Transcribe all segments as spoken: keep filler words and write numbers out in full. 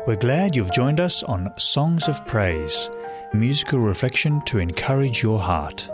We're glad you've joined us on Songs of Praise, musical reflection to encourage your heart.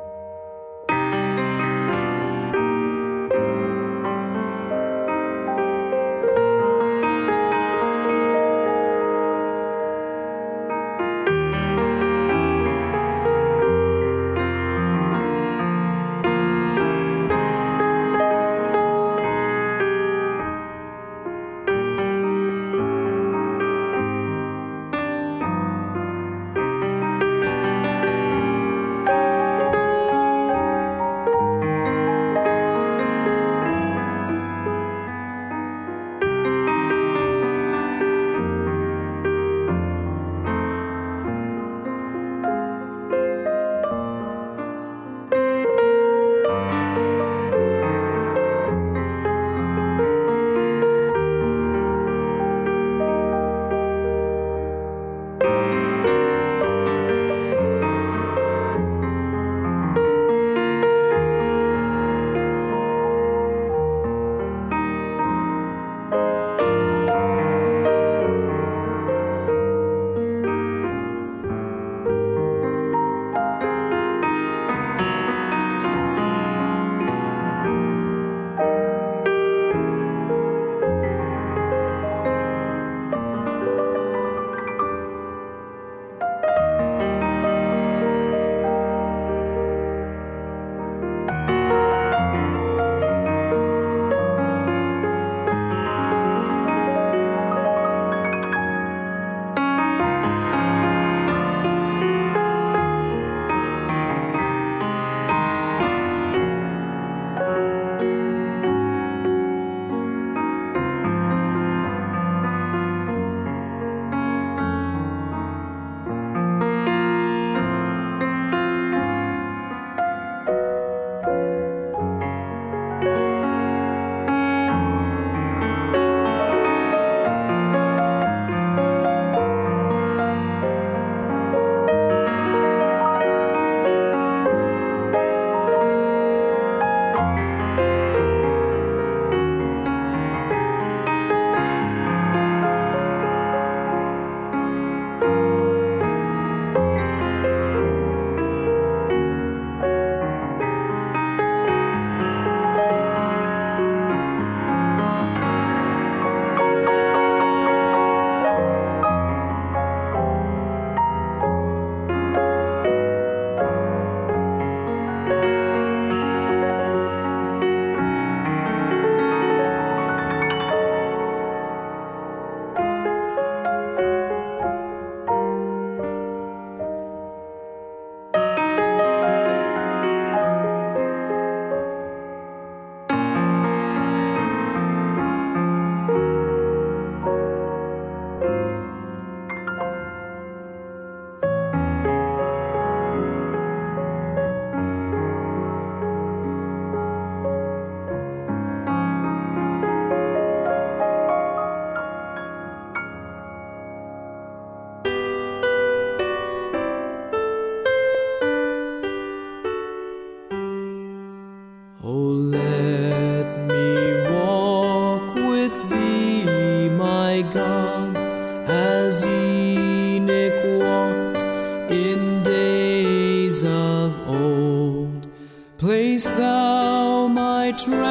Place thou my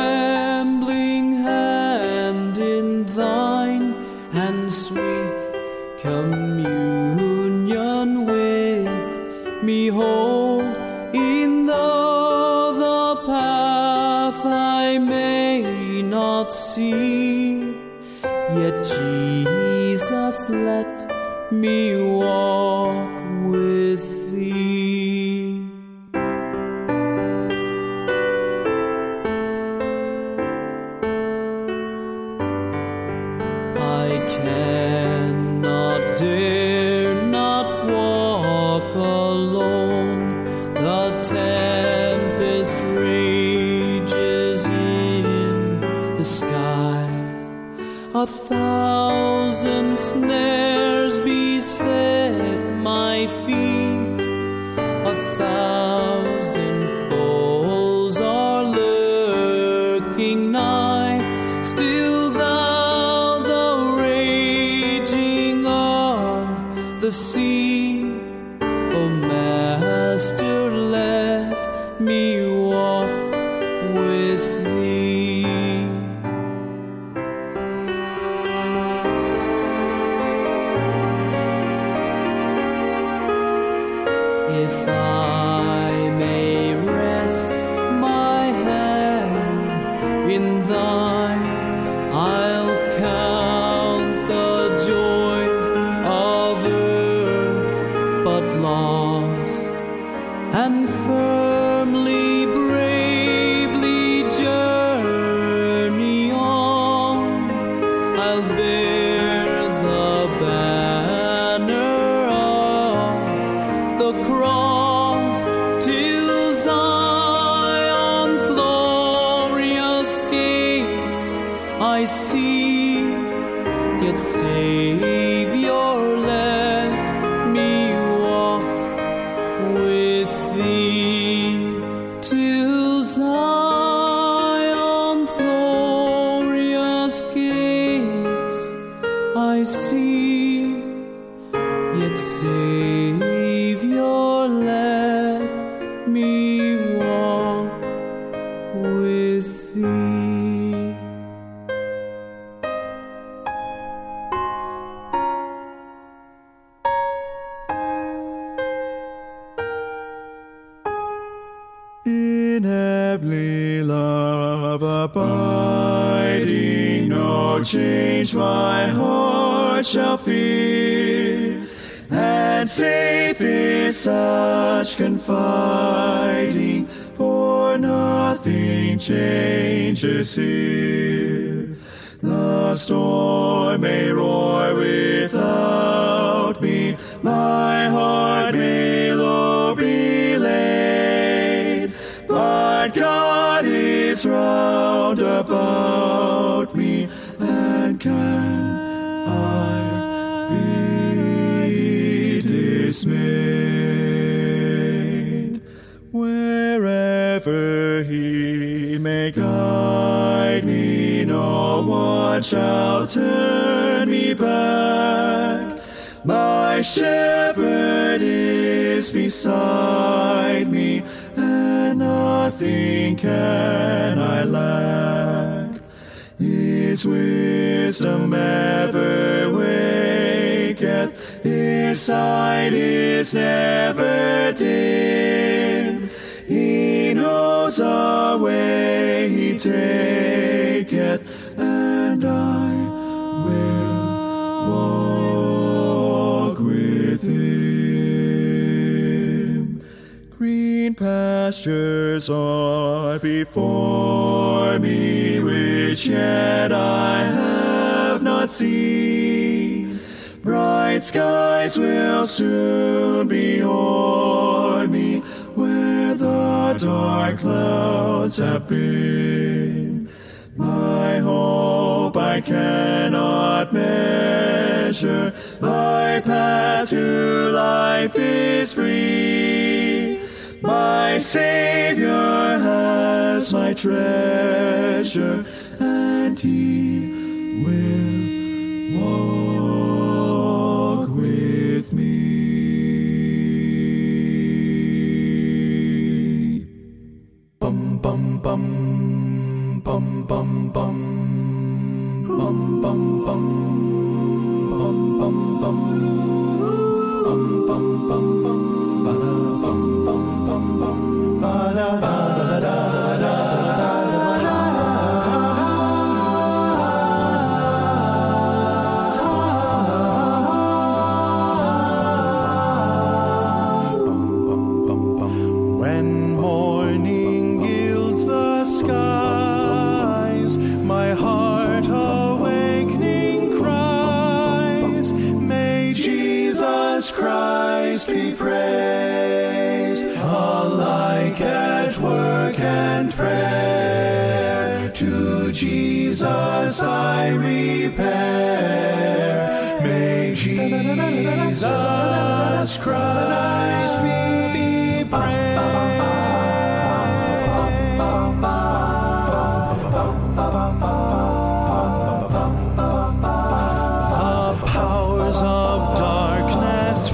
trembling hand in thine, and sweet communion with me hold, in though the path I may not see, yet Jesus let me walk with thee. I cannot, dare not walk alone. The tempest rages in the sky. A thousand snares beset my feet. A thousand foes are lurking nigh. Still thou, the raging sea. O Master, let me walk with thee. If I may rest my hand in thine, I'll count the joys of earth but loss, and firmly, bravely journey on. I'll bear the banner of the cross till Zion's glorious gates I see. Yet, Savior, let me walk with thee till Zion's glorious gates I see. Yet, Savior, let me walk with thee. In heavenly love abiding, no change my heart shall fear, and safe is such confiding, for nothing changes here. The storm may roar without me, my heart may low be laid, but God is round about me, and can I be dismayed? Wherever He may guide me, no one shall turn me back. My shepherd is beside me, and nothing can I lack. His wisdom ever waketh, His sight is never dim. He knows the way He taketh, and I will walk with Him. Green pastures are before me, which yet I have not seen. Bright skies will soon be o'er me, where the dark clouds have been. My hope I cannot measure, my path to life is free. My Savior has my treasure, and He will walk with me. Bum bum bum bum bum bum bum bum bum bum bum bum bum bum bum bum ba bum bum bum bum ba da da da da when morning gilds the skies, my heart awakening cries, may Jesus Christ be praised, alike at work and prayer. To Jesus I repair, may Jesus Christ be praised. The powers of darkness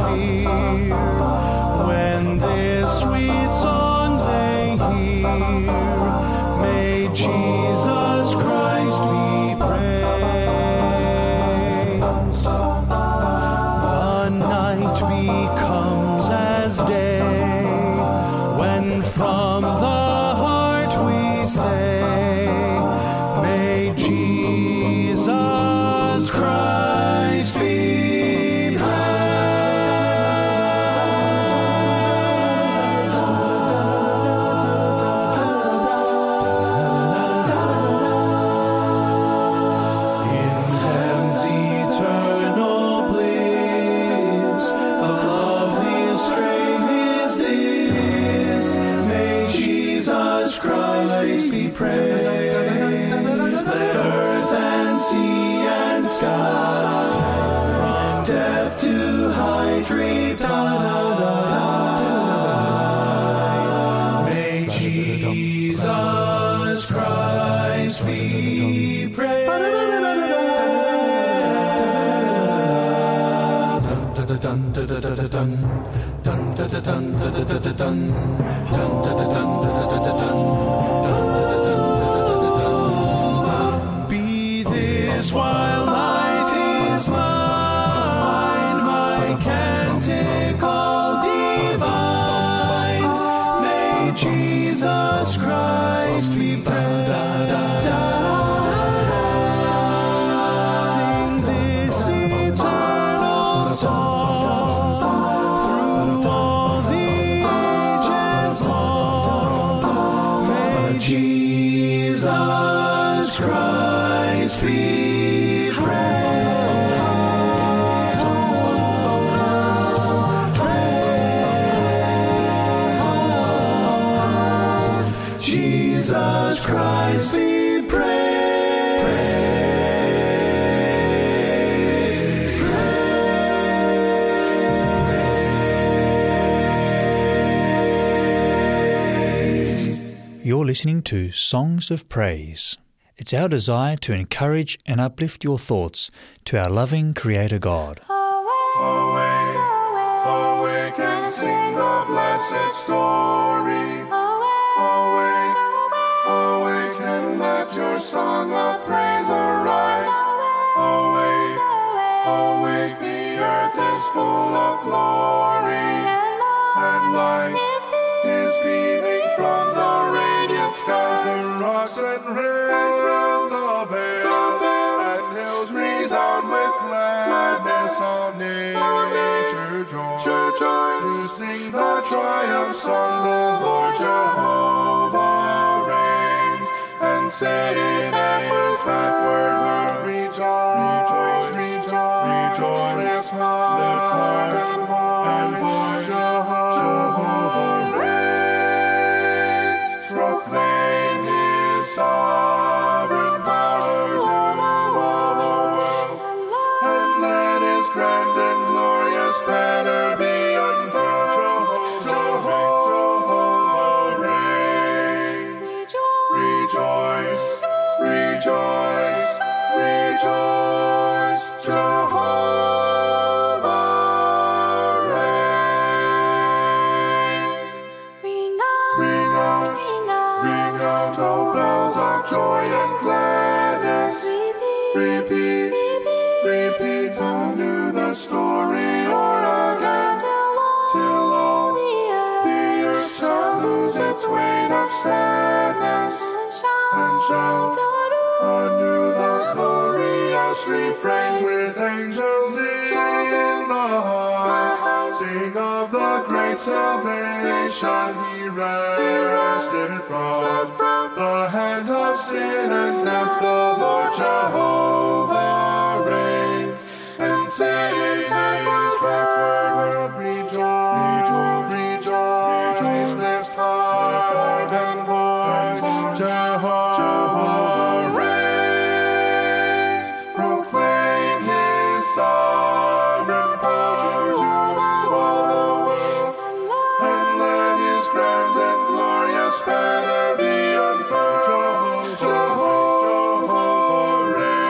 sea and sky, from death to high tree-tide. May Jesus Christ be praised. Be this while life is mine, my canticle divine. May Jesus Christ be praised. Sing this eternal song through all the ages long. May Jesus Christ be praised. Praise. Jesus Christ be You're listening to Songs of Praise. It's our desire to encourage and uplift your thoughts to our loving Creator God. Awake, awake and sing the blessed story. Awake, awake and let your song of praise arise. Awake, awake, the earth is full of glory, and light is beaming from the radiant skies. The rocks and rills of vale and hills resound with gladness. All nature joins to sing the triumph song. The Lord Jehovah reigns, and Satan is backward hurled. Rejoice, rejoice, rejoice, lift high, lift high, and voice, Jehovah reigns. Proclaim his sovereign power to all the world, and let his grand and glorious banner be unfurled. Jehovah reigns. Rejoice, rejoice, rejoice. Jehovah reigns. Ring out, ring out, ring out, oh bells of joy and gladness. Repeat, repeat anew the story o'er again, till all the earth shall lose its weight of sadness, and shout anew the glorious refrain. With angels in the heights, sing of the great salvation. He wrested from the hand of sin and death. The Lord Jehovah reigns, and Satan is backward hurled. Rejoice, rejoice, rejoice, lift high and voice, Jehovah reigns. Proclaim his sovereign power to all the world, and let his grand and glorious banner be unfurled. Jehovah reigns.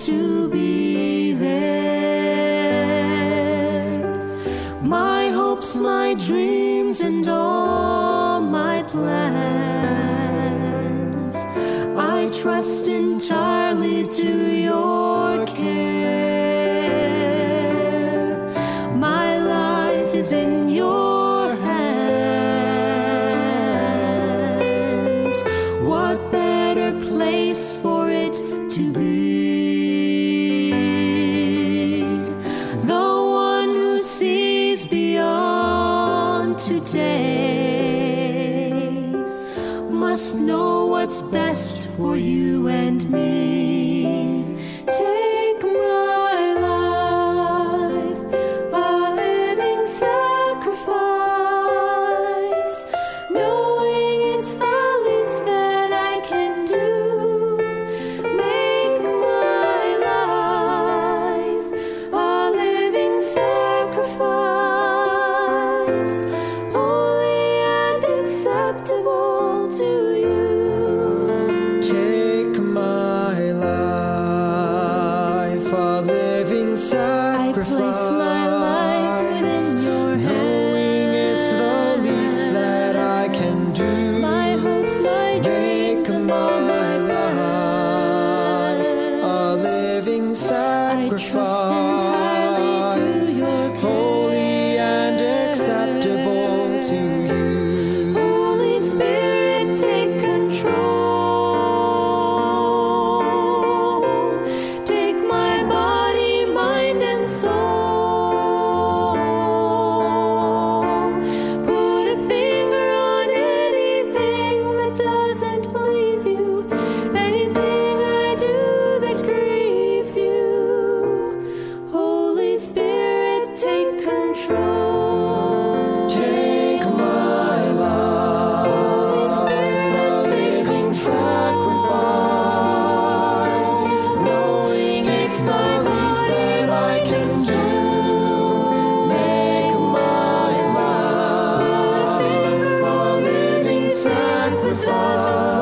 to be there. My hopes, my dreams, and all my plans, I trust entirely to your care. My life is in your hands. What better place for it to be? The one who sees beyond today must know what's best for you and me. Take my life, a living sacrifice, knowing it's the least that I can do. Make my life a living sacrifice, holy and acceptable to you. Take my life, a living I sacrifice. place my life within your Knowing it's the least that I can do. My hopes, my dreams, Make and my all my life a living I sacrifice. trust entirely to your care. Holy and acceptable to you. Holy Spirit, take control. Take my body, mind, and soul. Put a finger on anything that doesn't please you, anything I do that grieves you. Holy Spirit, take control. Take my life, Holy Spirit, a take living sacrifice. Knowing it's the least that I can do. Make my life a living sacrifice.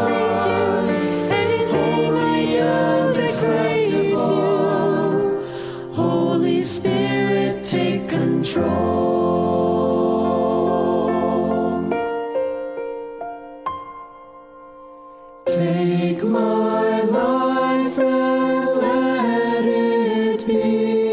Anything I do that grieves you. Holy Spirit, take control. Take my life and let it be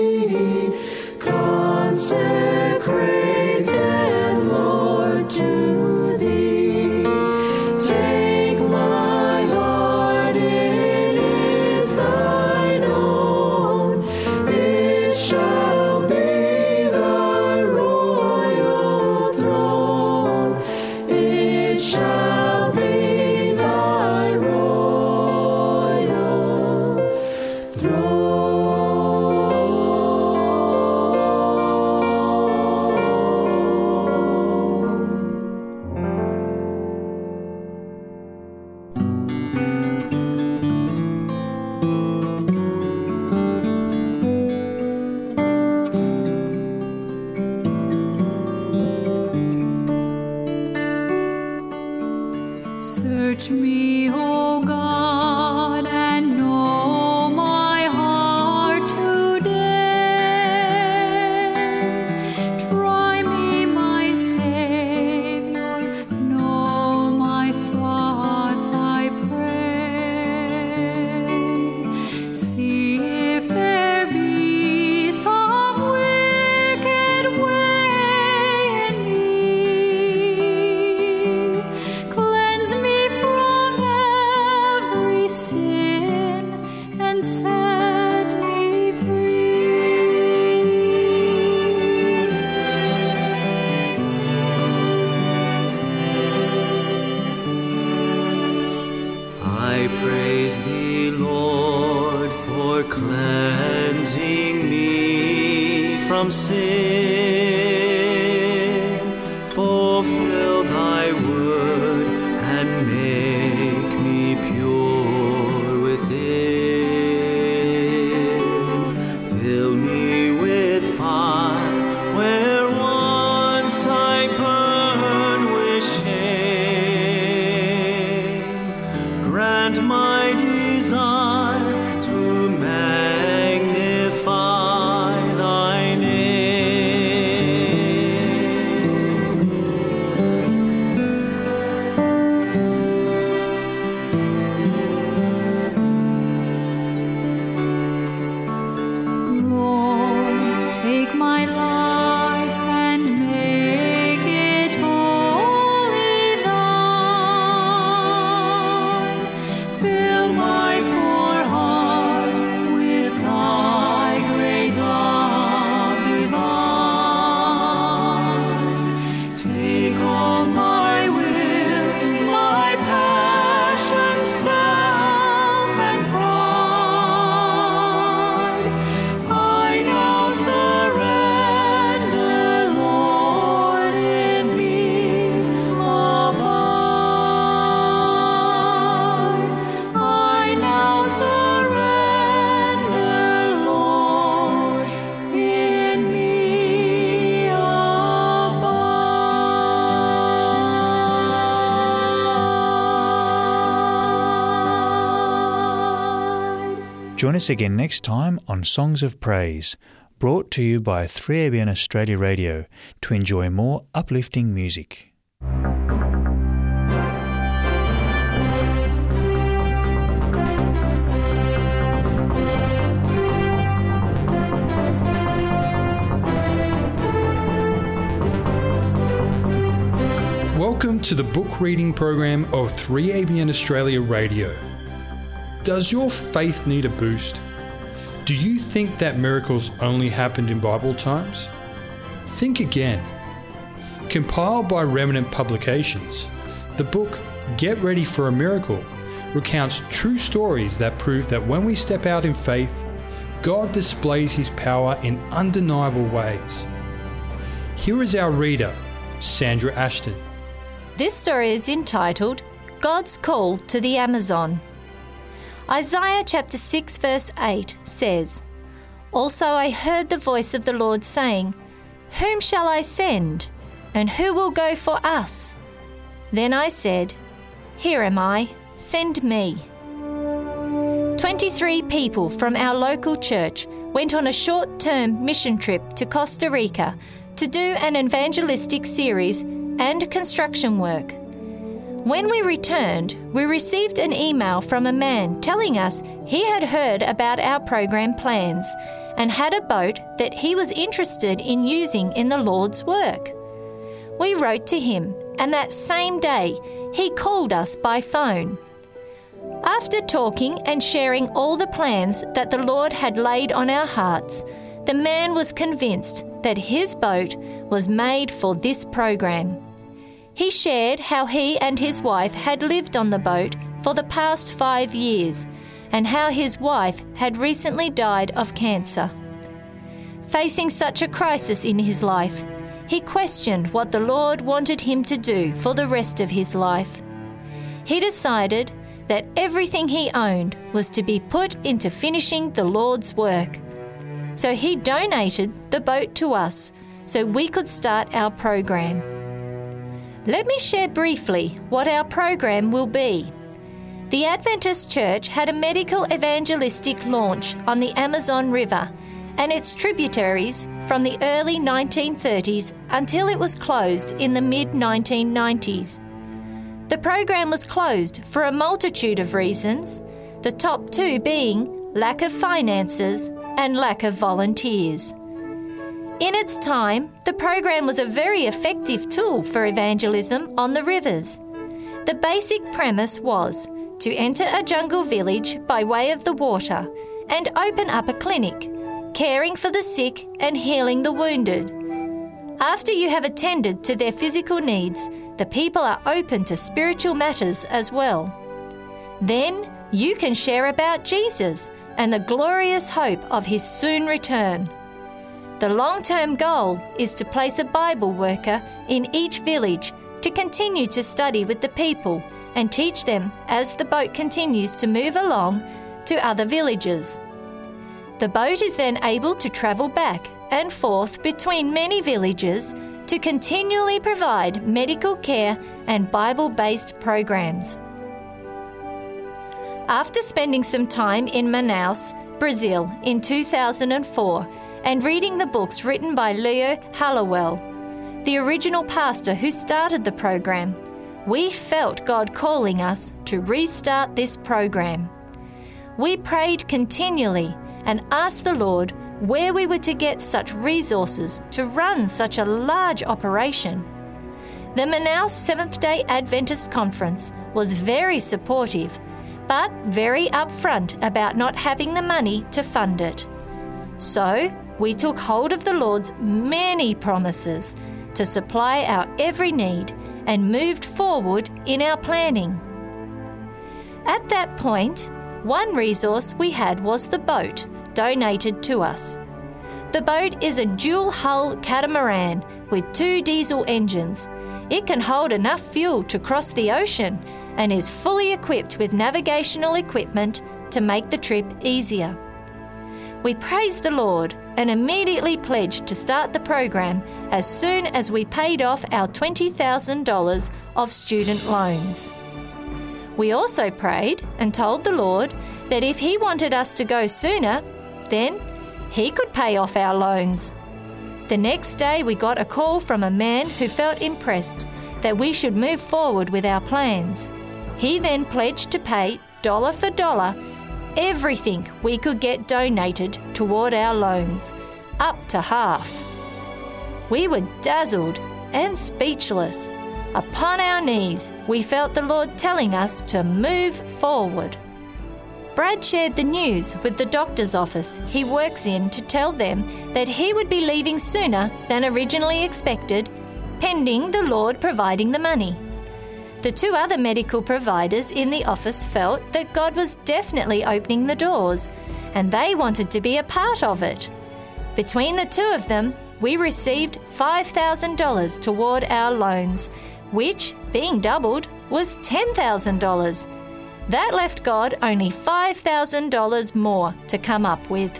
consecrated, Lord, to thee. Take my heart, it is thine own. It shall be thy royal throne. It shall be thy royal throne. Search me, O God, and know my heart today. Try me, my Savior, know my thoughts, I pray. See if there be some wicked way in me. Cleanse me from every sin and set me free. I praise thee, Lord, for cleansing me from sin. Fulfill thy word and make me pure within. Fill me with fire where once I burned with shame. Grant my desire to man. Join us again next time on Songs of Praise, brought to you by three A B N Australia Radio, to enjoy more uplifting music. Welcome to the book reading program of three A B N Australia Radio. Does your faith need a boost? Do you think that miracles only happened in Bible times? Think again. Compiled by Remnant Publications, the book Get Ready for a Miracle recounts true stories that prove that when we step out in faith, God displays His power in undeniable ways. Here is our reader, Sandra Ashton. This story is entitled God's Call to the Amazon. Isaiah chapter six verse eight says, "Also I heard the voice of the Lord saying, Whom shall I send? And who will go for us? Then I said, Here am I, send me." twenty-three people from our local church went on a short-term mission trip to Costa Rica to do an evangelistic series and construction work. When we returned, we received an email from a man telling us he had heard about our program plans and had a boat that he was interested in using in the Lord's work. We wrote to him, and that same day he called us by phone. After talking and sharing all the plans that the Lord had laid on our hearts, the man was convinced that his boat was made for this program. He shared how he and his wife had lived on the boat for the past five years and how his wife had recently died of cancer. Facing such a crisis in his life, he questioned what the Lord wanted him to do for the rest of his life. He decided that everything he owned was to be put into finishing the Lord's work. So he donated the boat to us so we could start our program. Let me share briefly what our program will be. The Adventist Church had a medical evangelistic launch on the Amazon River and its tributaries from the early nineteen thirties until it was closed in the mid nineteen nineties. The program was closed for a multitude of reasons, the top two being lack of finances and lack of volunteers. In its time, the program was a very effective tool for evangelism on the rivers. The basic premise was to enter a jungle village by way of the water and open up a clinic, caring for the sick and healing the wounded. After you have attended to their physical needs, the people are open to spiritual matters as well. Then you can share about Jesus and the glorious hope of His soon return. The long-term goal is to place a Bible worker in each village to continue to study with the people and teach them as the boat continues to move along to other villages. The boat is then able to travel back and forth between many villages to continually provide medical care and Bible-based programs. After spending some time in Manaus, Brazil in two thousand four, and reading the books written by Leo Hallowell, the original pastor who started the program, we felt God calling us to restart this program. We prayed continually and asked the Lord where we were to get such resources to run such a large operation. The Manaus Seventh-day Adventist Conference was very supportive, but very upfront about not having the money to fund it. So, we took hold of the Lord's many promises to supply our every need and moved forward in our planning. At that point, one resource we had was the boat, donated to us. The boat is a dual-hull catamaran with two diesel engines. It can hold enough fuel to cross the ocean and is fully equipped with navigational equipment to make the trip easier. We praised the Lord and immediately pledged to start the program as soon as we paid off our twenty thousand dollars of student loans. We also prayed and told the Lord that if he wanted us to go sooner, then he could pay off our loans. The next day we got a call from a man who felt impressed that we should move forward with our plans. He then pledged to pay dollar for dollar everything we could get donated toward our loans, up to half. We were dazzled and speechless. Upon our knees, we felt the Lord telling us to move forward. Brad shared the news with the doctor's office he works in to tell them that he would be leaving sooner than originally expected, pending the Lord providing the money. The two other medical providers in the office felt that God was definitely opening the doors, and they wanted to be a part of it. Between the two of them, we received five thousand dollars toward our loans, which, being doubled, was ten thousand dollars. That left God only five thousand dollars more to come up with.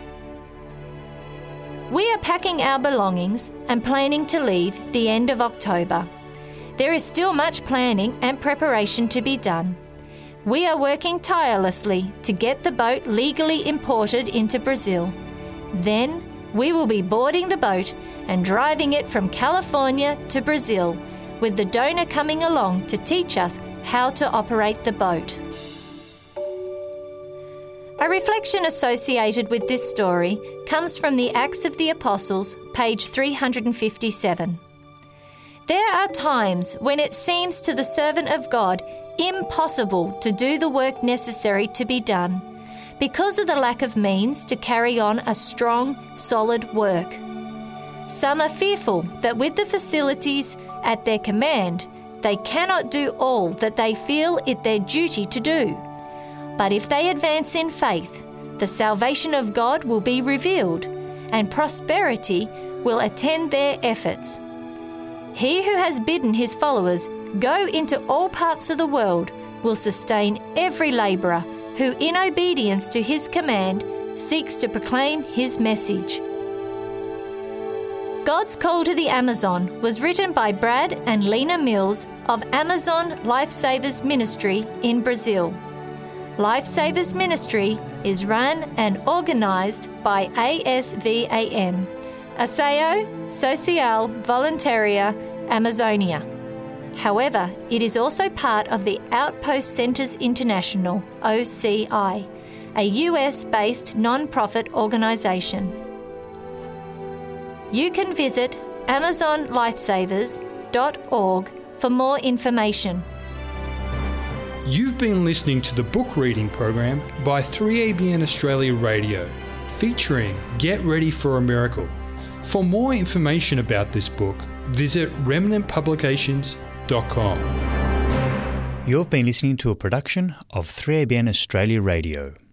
We are packing our belongings and planning to leave the end of October. There is still much planning and preparation to be done. We are working tirelessly to get the boat legally imported into Brazil. Then we will be boarding the boat and driving it from California to Brazil, with the donor coming along to teach us how to operate the boat. A reflection associated with this story comes from the Acts of the Apostles, page three hundred fifty-seven. There are times when it seems to the servant of God impossible to do the work necessary to be done because of the lack of means to carry on a strong, solid work. Some are fearful that with the facilities at their command, they cannot do all that they feel it their duty to do. But if they advance in faith, the salvation of God will be revealed, and prosperity will attend their efforts. He who has bidden his followers go into all parts of the world will sustain every labourer who, in obedience to his command, seeks to proclaim his message. God's Call to the Amazon was written by Brad and Lena Mills of Amazon Lifesavers Ministry in Brazil. Lifesavers Ministry is run and organised by A S V A M, Ação Social Voluntaria Amazonia. However, it is also part of the Outpost Centres International, O C I, a U S-based non-profit organisation. You can visit amazon lifesavers dot org for more information. You've been listening to the book reading program by three A B N Australia Radio, featuring Get Ready for a Miracle. For more information about this book, visit remnant publications dot com. You've been listening to a production of three A B N Australia Radio.